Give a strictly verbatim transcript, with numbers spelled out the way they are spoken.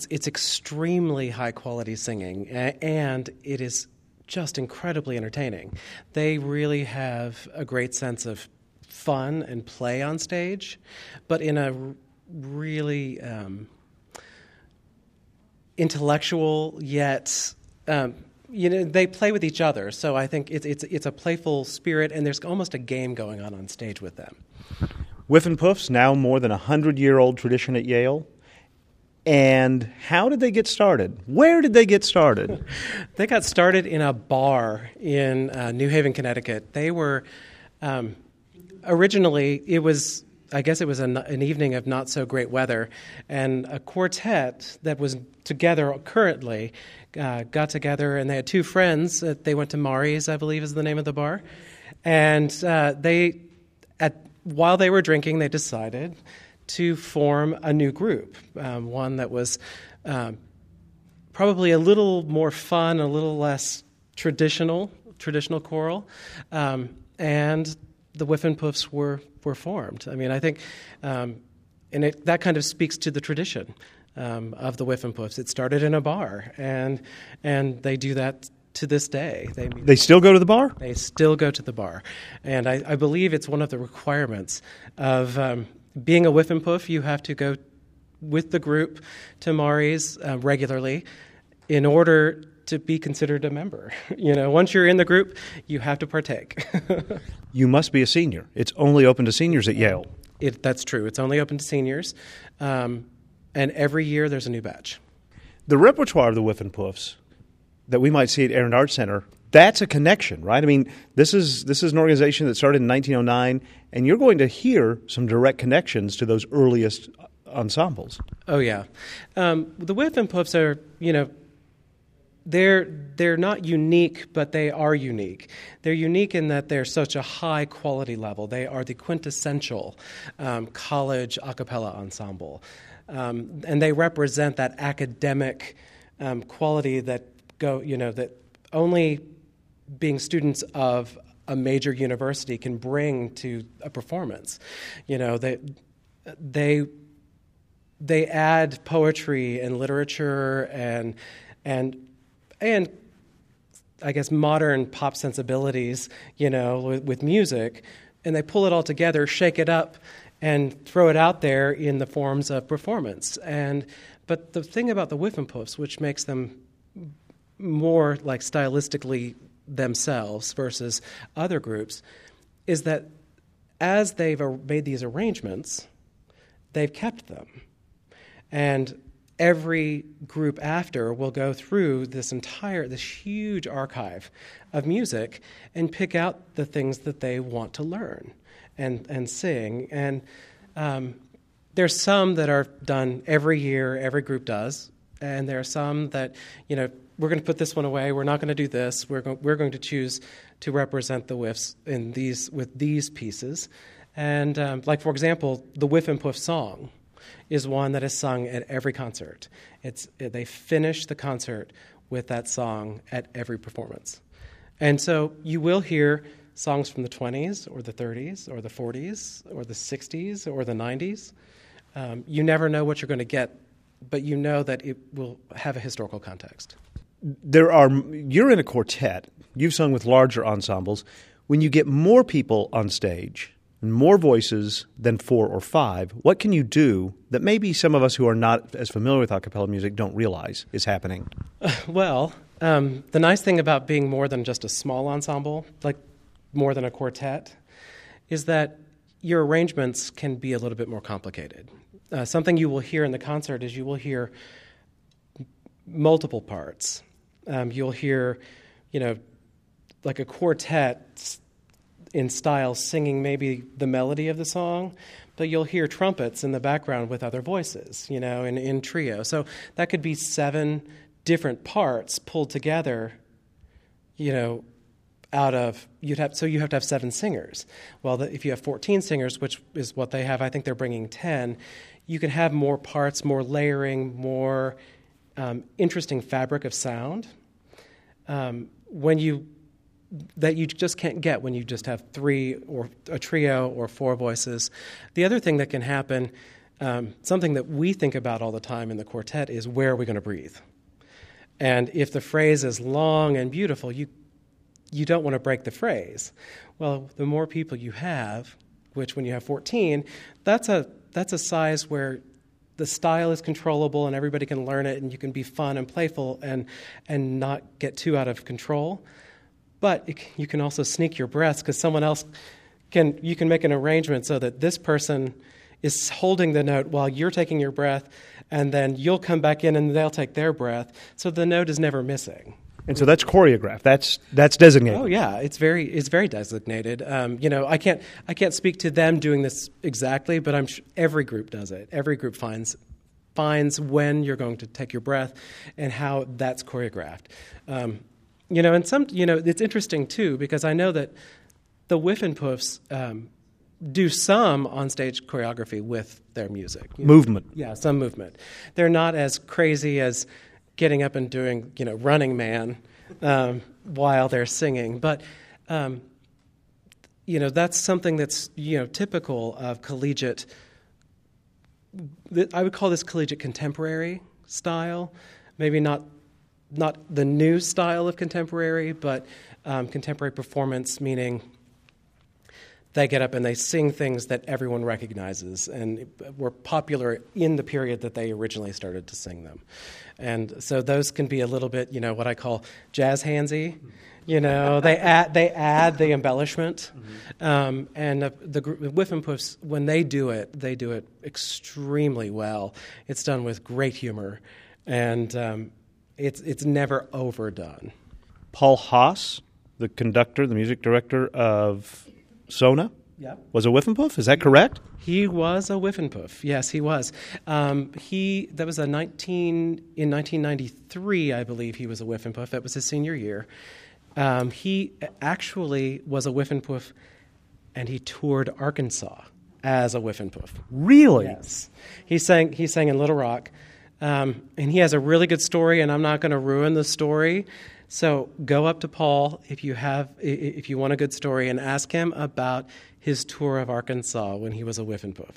it's it's extremely high quality singing, and it is just incredibly entertaining. They really have a great sense of fun and play on stage, but in a really um, intellectual yet um, you know they play with each other. So I think it's it's it's a playful spirit, and there's almost a game going on on stage with them. Whiffenpoofs, now more than a hundred-year-old tradition at Yale. And how did they get started? Where did they get started? They got started in a bar in uh, New Haven, Connecticut. They were um, originally, it was, I guess it was an, an evening of not so great weather, and a quartet that was together currently uh, got together, and they had two friends. Uh, they went to Mari's, I believe is the name of the bar. And uh, they, at while they were drinking, they decided to form a new group, um, one that was um, probably a little more fun, a little less traditional, traditional choral, um, and the Whiffenpoofs were were formed. I mean, I think, um, and it, that kind of speaks to the tradition um, of the Whiffenpoofs. It started in a bar, and and they do that to this day. They they still go to the bar? They still go to the bar, and I, I believe it's one of the requirements of um, being a Whiffenpoof. You have to go with the group to Mari's uh, regularly in order to be considered a member. You know, once you're in the group, you have to partake. You must be a senior. It's only open to seniors at Yale. It, that's true. It's only open to seniors, um, and every year there's a new batch. The repertoire of the Whiffenpoofs that we might see at Arend Arts Center, that's a connection, right? I mean, this is this is an organization that started in nineteen oh nine, and you're going to hear some direct connections to those earliest ensembles. Oh, yeah. Um, the Whiffenpoofs are, you know, they're they're not unique, but they are unique. They're unique in that they're such a high quality level. They are the quintessential um, college a cappella ensemble. Um, and they represent that academic um, quality that go, you know, that only being students of a major university can bring to a performance. You know, they they they add poetry and literature and and and I guess modern pop sensibilities, you know, with, with music, and they pull it all together, shake it up, and throw it out there in the forms of performance. And but the thing about the Whiffenpoofs, which makes them more like stylistically themselves versus other groups, is that as they've made these arrangements, they've kept them. And every group after will go through this entire, this huge archive of music and pick out the things that they want to learn and, and sing. And um, there's some that are done every year, every group does, and there are some that, you know, we're going to put this one away, we're not going to do this, we're, go- we're going to choose to represent the Whiffs in these with these pieces. And um, like, for example, the Whiffenpoof song is one that is sung at every concert. It's they finish the concert with that song at every performance. And so you will hear songs from the twenties or the thirties or the forties or the sixties or the nineties. Um, you never know what you're going to get, but you know that it will have a historical context. There are you're in a quartet. You've sung with larger ensembles. When you get more people on stage, more voices than four or five, what can you do that maybe some of us who are not as familiar with a cappella music don't realize is happening? Uh, well, um, the nice thing about being more than just a small ensemble, like more than a quartet, is that your arrangements can be a little bit more complicated. Uh, something you will hear in the concert is you will hear m- multiple parts. Um, you'll hear, you know, like a quartet in style singing maybe the melody of the song, but you'll hear trumpets in the background with other voices, you know, in, in trio. So that could be seven different parts pulled together, you know, out of, you'd have, so you have to have seven singers. Well, the, if you have fourteen singers, which is what they have, I think they're bringing ten, you can have more parts, more layering, more um, interesting fabric of sound. Um, when you that you just can't get when you just have three or a trio or four voices. The other thing that can happen um, something that we think about all the time in the quartet is where are we going to breathe? And if the phrase is long and beautiful, you you don't want to break the phrase. Well, the more people you have, which when you have fourteen, that's a that's a size where the style is controllable and everybody can learn it and you can be fun and playful and and not get too out of control. But it, you can also sneak your breaths because someone else can, you can make an arrangement so that this person is holding the note while you're taking your breath, and then you'll come back in and they'll take their breath, so the note is never missing. And so that's choreographed. That's that's designated. Oh yeah, it's very it's very designated. Um, you know, I can't I can't speak to them doing this exactly, but I'm sure every group does it. Every group finds finds when you're going to take your breath and how that's choreographed. Um, you know, and some you know it's interesting too because I know that the Whiffenpoofs um, do some onstage choreography with their music. You know? Movement. Yeah, some movement. They're not as crazy as getting up and doing, you know, Running Man um, while they're singing. But, um, you know, that's something that's, you know, typical of collegiate, I would call this collegiate contemporary style. Maybe not not the new style of contemporary, but um, contemporary performance, meaning they get up and they sing things that everyone recognizes and were popular in the period that they originally started to sing them. And so those can be a little bit, you know, what I call jazz handsy. You know, they add they add the embellishment. Mm-hmm. Um, and uh, the Whiffenpoofs, when they do it, they do it extremely well. It's done with great humor, and um, it's it's never overdone. Paul Haas, the conductor, the music director of Sona, yeah, was a Whiffenpoof. Is that correct? He was a Whiffenpoof. Yes, he was. Um, he that was a nineteen in nineteen ninety-three, I believe. He was a Whiffenpoof. That was his senior year. Um, he actually was a Whiffenpoof, and he toured Arkansas as a Whiffenpoof. Really? Yes. He sang. He sang in Little Rock, um, and he has a really good story. And I'm not going to ruin the story. So go up to Paul if you have, if you want a good story, and ask him about his tour of Arkansas when he was a Whiffenpoof.